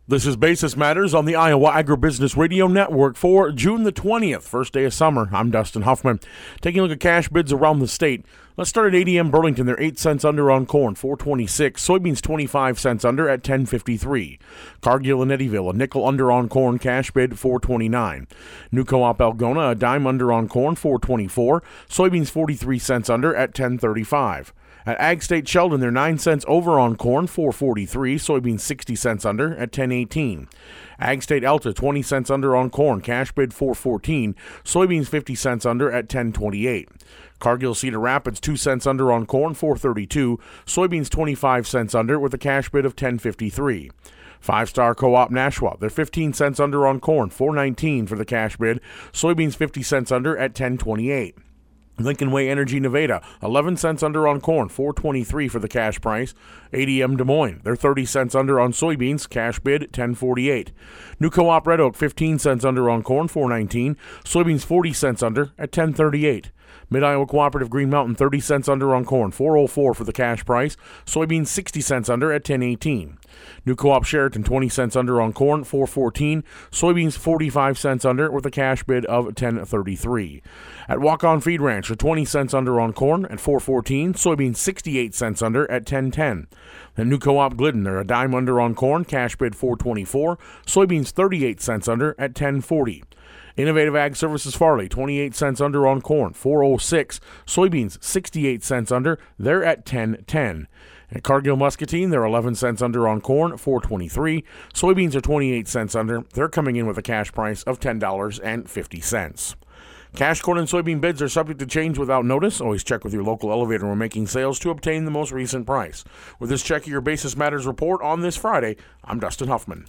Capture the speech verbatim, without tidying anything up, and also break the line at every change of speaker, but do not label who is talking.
This is Basis Matters on the Iowa Agribusiness Radio Network for June the twentieth, first day of summer. I'm Dustin Huffman. Taking a look at cash bids around the state. Let's start at A D M Burlington. They're eight cents under on corn, four twenty-six. Soybeans twenty-five cents under at ten fifty-three. Cargill and Eddyville, a nickel under on corn, cash bid four twenty-nine. New Co-op Algona, a dime under on corn, four twenty-four. Soybeans forty-three cents under at ten thirty-five. At Ag State Sheldon, they're nine cents over on corn, four forty-three. Soybeans sixty cents under at ten eighteen. Ag State Alta, twenty cents under on corn, cash bid four fourteen. Soybeans fifty cents under at ten twenty-eight. Cargill Cedar Rapids, two cents under on corn, four thirty-two. Soybeans twenty-five cents under with a cash bid of ten fifty-three. Five Star Co-op Nashua, they're fifteen cents under on corn, four nineteen for the cash bid. Soybeans fifty cents under at ten twenty-eight. Lincoln Way Energy Nevada, eleven cents under on corn, four twenty-three for the cash price. A D M Des Moines, they're thirty cents under on soybeans, cash bid ten forty-eight. New Co-op Red Oak, fifteen cents under on corn, four nineteen. Soybeans forty cents under at ten thirty-eight. Mid-Iowa Cooperative Green Mountain, thirty cents under on corn, four oh four for the cash price. Soybeans sixty cents under at ten eighteen. New Co-op Sheraton, twenty cents under on corn, four fourteen. Soybeans forty-five cents under with a cash bid of ten thirty-three. At Walk-On Feed Ranch, twenty cents under on corn at four fourteen. Soybeans sixty-eight cents under at ten ten. And New Co-op Glidden, they're a dime under on corn, cash bid four twenty-four. Soybeans thirty-eight cents under at ten forty. Innovative Ag Services Farley, twenty-eight cents under on corn, four oh six. Soybeans, sixty-eight cents under, they're at ten ten. At Cargill Muscatine, they're eleven cents under on corn, four twenty-three. Soybeans are twenty-eight cents under. They're coming in with a cash price of ten dollars and fifty cents. Cash corn and soybean bids are subject to change without notice. Always check with your local elevator when making sales to obtain the most recent price. With this check of your Basis Matters report on this Friday, I'm Dustin Huffman.